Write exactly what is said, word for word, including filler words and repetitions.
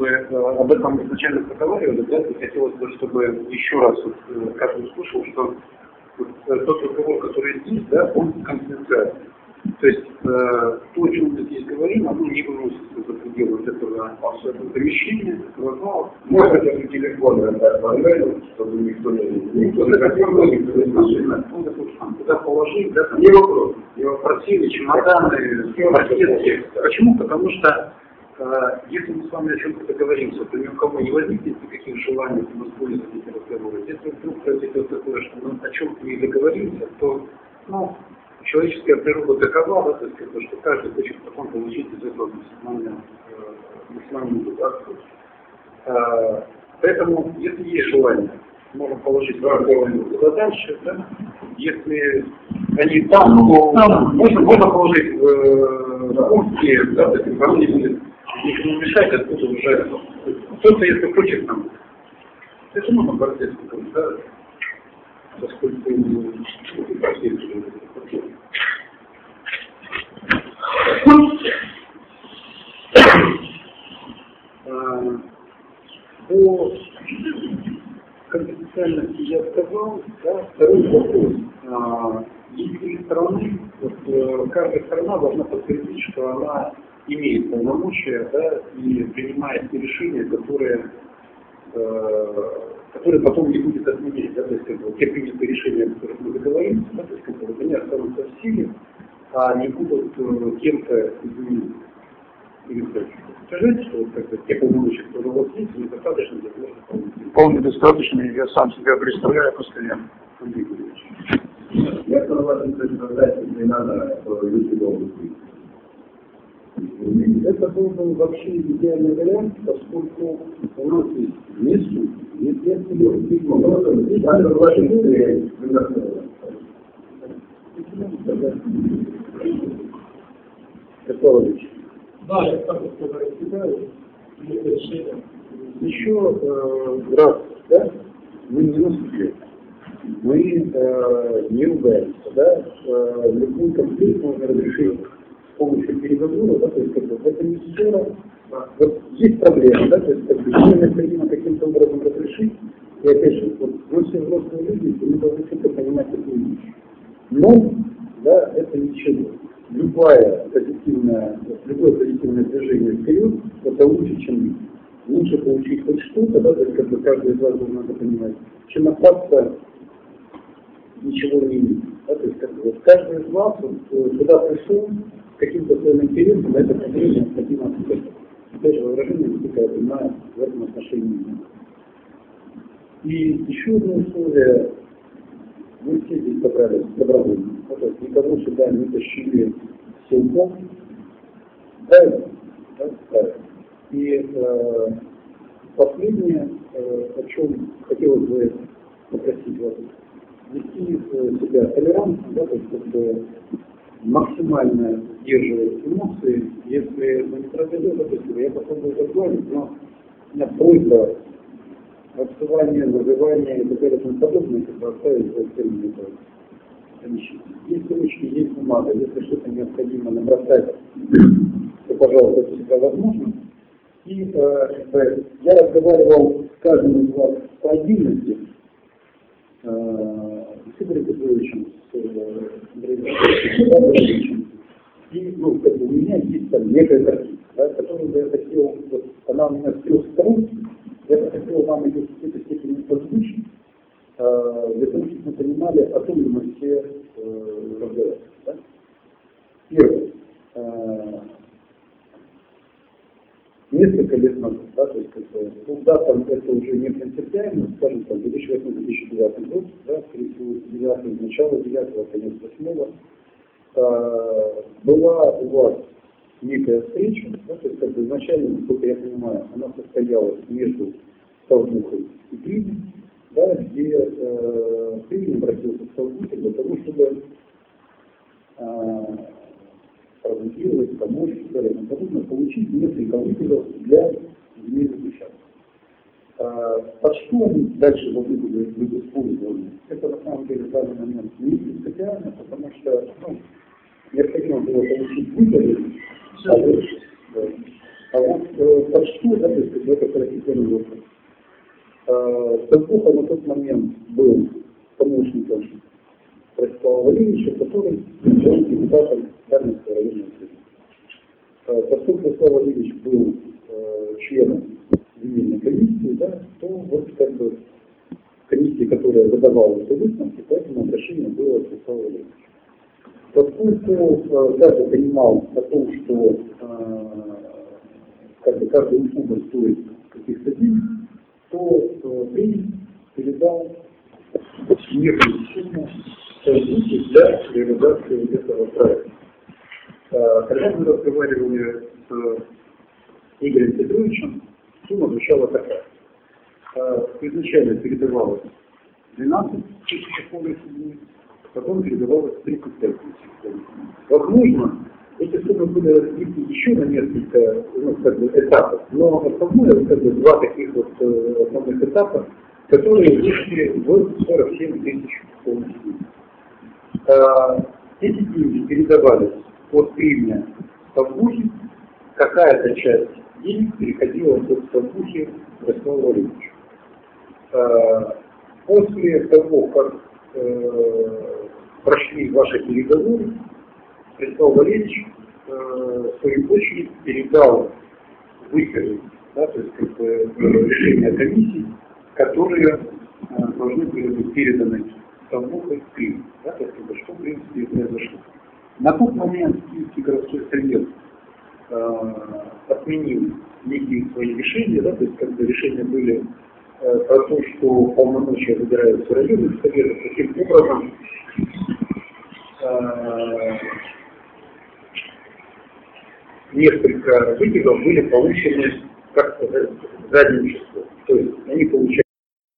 бы э, об этом изначально проговаривали, да, и хотелось бы, чтобы еще раз вот, э, каждый услышал, что вот, э, тот разговор, который здесь, да, он конфиденциальный. То есть э, то, о чем мы здесь говорим, оно не выносится за пределы вот этого помещения, этого зала. Можно даже телефон отправить, чтобы никто не никто не хотел, никто не слышал. Куда положить, да, там, не вопрос. Его просили, чемоданы, пакеты. Почему? Потому что э, если мы с вами о чем-то договоримся, то ни у кого не возникнет никаких желаний воспользоваться этим разговором. Если вдруг произойдет такое, что мы о чем-то не договоримся, то, ну, человеческая природа такова, да, то есть, это, что каждый хочет потом получить из этого максимальную, э, максимальную результацию. Э, поэтому, если есть желание, можем положить туда дальше, да? Если они там, то там, можно, можно положить в, э, в пункте, да, то есть вам не будет никому мешать, откуда уже кто-то, если хочет, там, это можно бороться, да, поскольку ну, по конфиденциальности я сказал, да, второй вопрос. А, есть три стороны, вот, э, каждая сторона должна подтвердить, что она имеет полномочия, да, и принимает те решения, которые, э, которые потом не будет отменять, да, то есть как бы, те принятые решения, о которых мы договоримся, да, то есть как бы, они останутся в силе, а не будут э, кем-то изменены. Скажите, что вот, как-то, те полномочия, которые у вас есть, недостаточно для того, чтобы... Вполне достаточно, я сам себя представляю постоянно. Андрей Григорьевич. Я сказал, что это не надо, что люди могут быть. Это был бы вообще идеальный вариант, поскольку у нас есть не суд, не следствие, не Петрович. Да, я так вот рассекаю, решение. Еще э, раз, да, мы не на суде, мы э, не ругаемся, да, э, любой конфликт можно разрешить с помощью переговоров, да, то есть как бы в этом не ссора, вот есть проблема, да, то есть как бы ее необходимо каким-то образом разрешить, и опять же, вот мы все взрослые люди, мы должны всегда понимать такую вещь. Но, да, это ничего. Любая позитивная, любое позитивное движение вперед, это лучше, чем лучше получить хоть что-то, да, то есть как бы каждый из вас должен это понимать, чем остаться ничего не иметь. Да, то есть как бы, вот каждый из вас вот, сюда пришел с каким-то своим интересом, а это проблема необходимо ответить. Опять же, выражение, насколько я понимаю, в этом отношении нет. И еще одно условие. Мы все здесь собрались добровольно. То есть никого сюда не тащили силком. Правильно? Да? Правильно. И э, последнее, э, о чем хотелось бы попросить вас, вести э, себя толерантно, да, то есть как максимально сдерживать эмоции. Если это не произойдет, то есть я попробую разговаривать, но у меня просьба обсывание, называние и так далее и тому подобное, как оставить за целью помещения. Есть ручки, есть бумага, если что-то необходимо набросать, то, пожалуйста, это всегда возможно. И э, я разговаривал с каждым из вас по отдельности, э, с Игорем Петровичем, с э, Андреем Петровичем, и ну, как бы у меня есть там некая картина, да, которую я хотел, вот, она у меня с трех сторон. Я бы хотел вам ее в какой-то степени подзвучить, э, для того, чтобы мы понимали, о том ли мы все э, разговариваем. Да? Первое. Э, несколько лет назад, да, то есть как-то, ну, да, там это уже не принципиально, скажем, там, две тысячи восьмой — две тысячи девятый год, да, скорее всего, девятый, начало девятого, конец восьмого, э, была у вас некая встреча, да, то есть как бы изначально, насколько я понимаю, она состоялась между Столбухой и Клином, да, где э, Клин обратился к Столбухе для того, чтобы э, продуцировать, помочь, и так далее, подобное, получить несколько выкидов для земельных участков. Э, под что они дальше должны быть использованы? Это на самом деле в данный момент не принципиально, потому что ну, необходимо было получить выкиды. А вот, а вот э, под что, да, то есть это второстепенный вопрос. Столпуха на тот момент был помощником Ростислава Валерьевича, который был депутатом Дарницкого районного суда. Поскольку Ростислав Валерьевич был э, членом земельной комиссии, да, то вот как бы комиссии, которая задавала эти выставки, поэтому обращение было к Ростиславу Валерьевичу. Поскольку каждый понимал о том, что э, как бы, каждая услуга стоит каких-то денег, то э, принц передал некую сумму для реализации этого проекта. Э, когда мы разговаривали с Игорем Петровичем, сумма звучала такая. Э, изначально передавалось двенадцать тысяч рублей, потом передавалось тридцать пять тысяч. Возможно, эти суммы были разбиты еще на несколько, ну, как бы, этапов, но основное, как бы, два таких вот э, основных этапа, которые вышли в сорок семь тысяч полностью. Э, эти деньги передавались от гривня Столбухи, какая-то часть денег переходила от Столбухи к Ростиславу Валерьевичу. Э, после того, как э, прошли ваши переговоры, Ростислав Валерьевич э, в свою очередь передал выходы, да, то есть как бы, решения комиссии, которые э, должны были быть переданы Столбухой в Крым. Да, то есть, как бы, что в принципе и произошло. На тот момент Киевский городской совет э, отменил некие свои решения, да, то есть как бы решения были э, про то, что полномочия выбираются районных советов, таким образом э, несколько выкидов были получены, как сказать, задним числом. То есть они получали